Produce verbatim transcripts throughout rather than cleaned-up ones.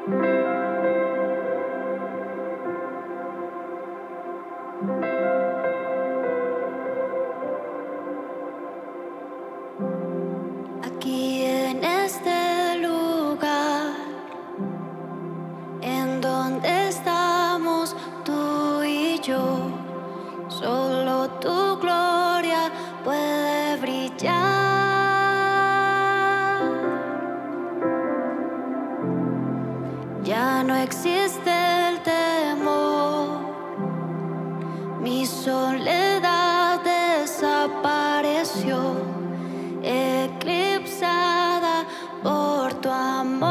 Aquí en este lugar, en donde estamos tú y yo, solo tu gloria puede brillar. Ya no existe el temor, mi soledad desapareció, eclipsada por tu amor.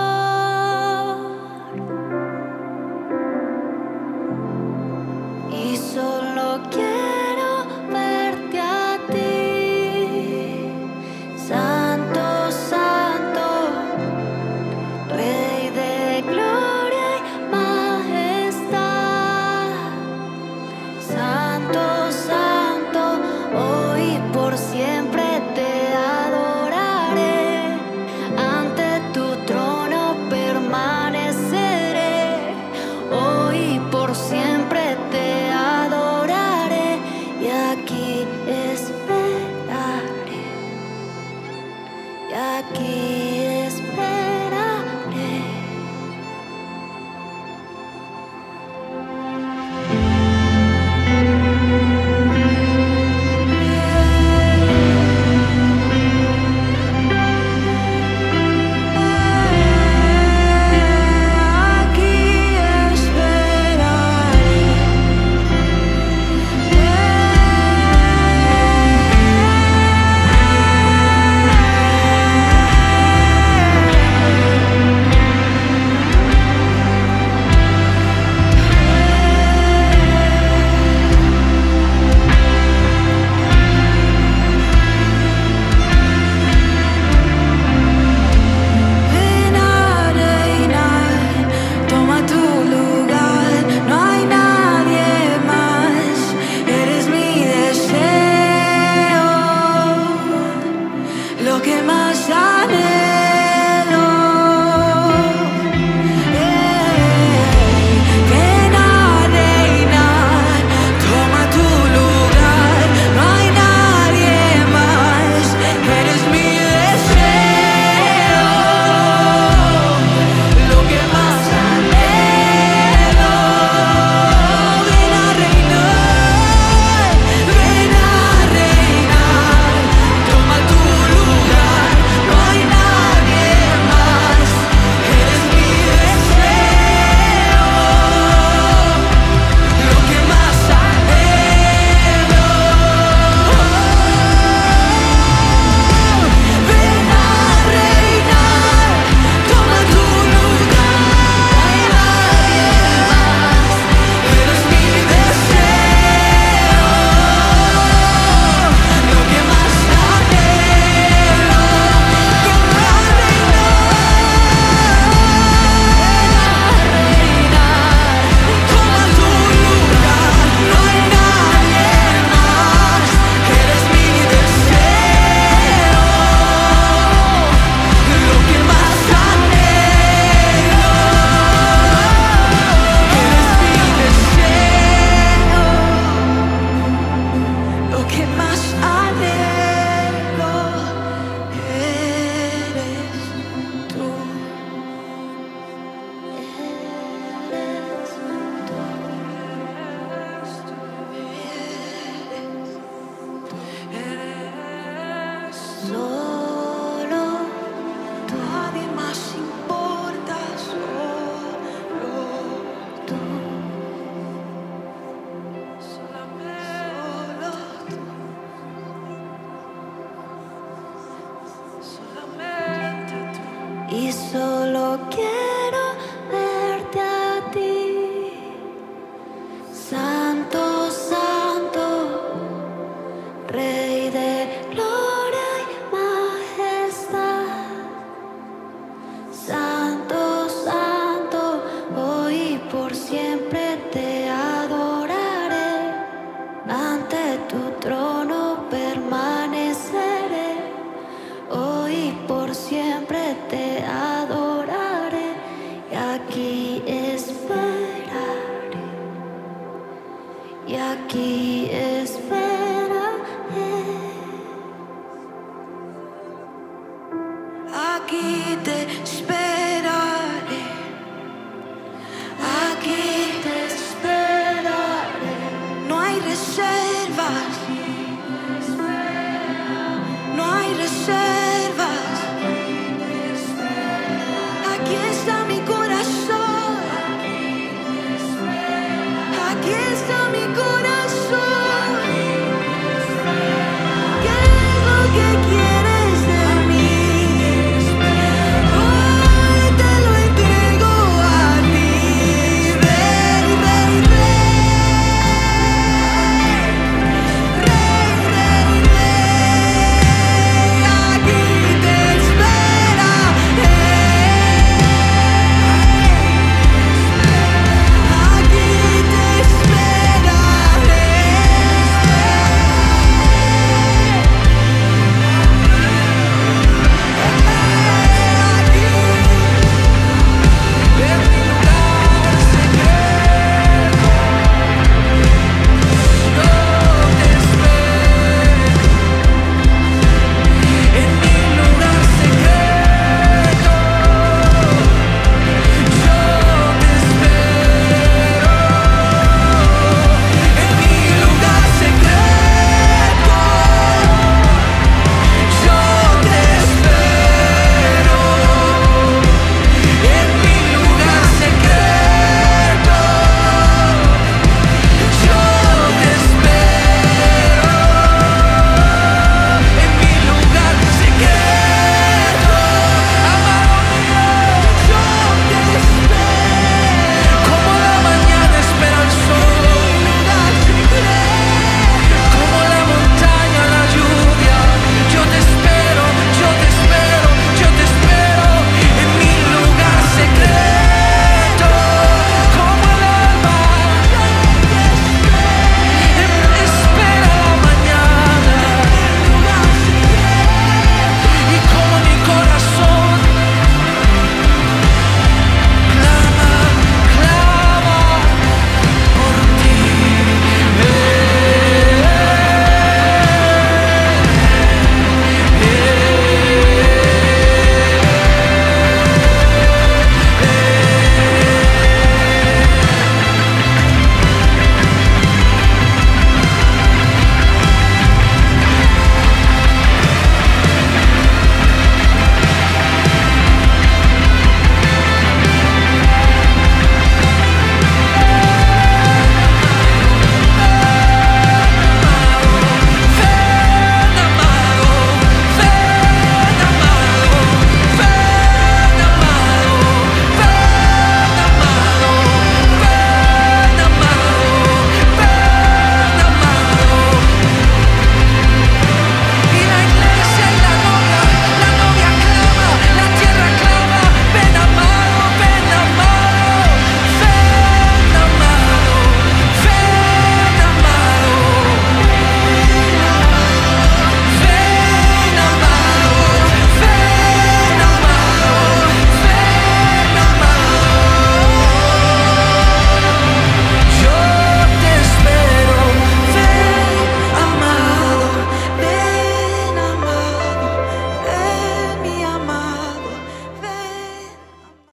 Y solo quiero verte a ti, Santo, Santo, Rey de gloria y majestad. Santo, Santo, hoy por siempre te adoraré, ante tu trono permaneceré, hoy por siempre te adoraré y aquí esperaré, y aquí esperaré. Solo tú, nadie más importa, solo tú, solamente tú, solamente tú. Y solo quiero verte a ti, Santo, Santo, Rey de gloria y majestad. Santo, Santo, hoy por siempre te adoraré, ante tu trono permaneceré, hoy por siempre te adoraré quite